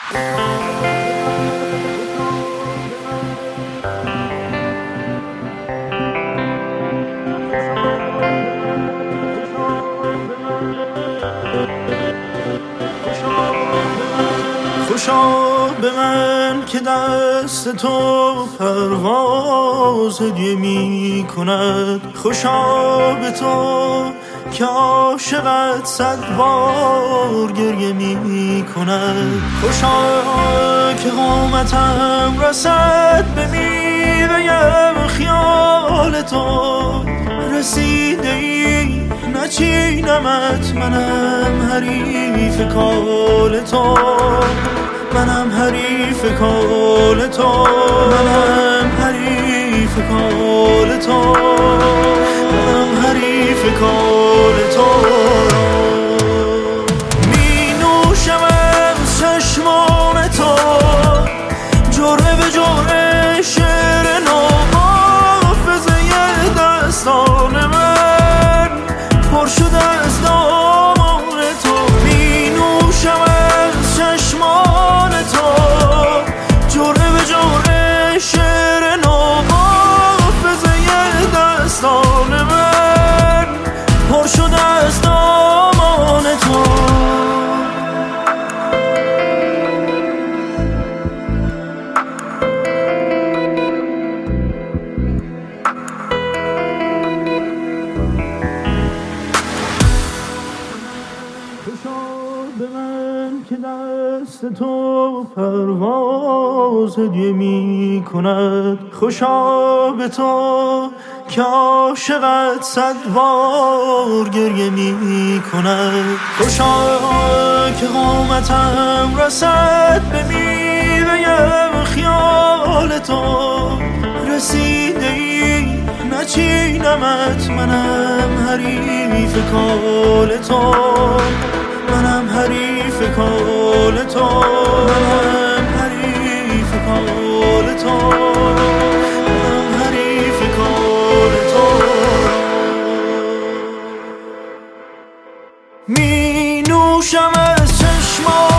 خوشا به من که دست تو پرواز هدیه می کند، خوشا به تو که عاشقت 100 بار گریه می کند، خوشا که قامتم رسد به میوه خیال تو، رسیده ای نچینمت، منم حریف کال تو، منم حریف کال تو، منم حریف کال تو، منم حریف کال تو. می نوشم از چشمان تو جرعه به جرعه شعر نو، حافظه دستان من پر شده از دامان تو. می نوشم از چشمان تو جرعه به جرعه شعر نو، حافظه دستان من پر شده از دامان تو. به من که دست تو پرواز هدیه می کند، خوشا به تو که عاشقت 100 بار گریه می کند، خوشا که قامتم رسد به میوه خیال تو، رسیده ای نچینمت، منم حریف کال تو، منم حریف کال تو، منم حریف کال تو، منم حریف کال تو. می نوشم از چشمان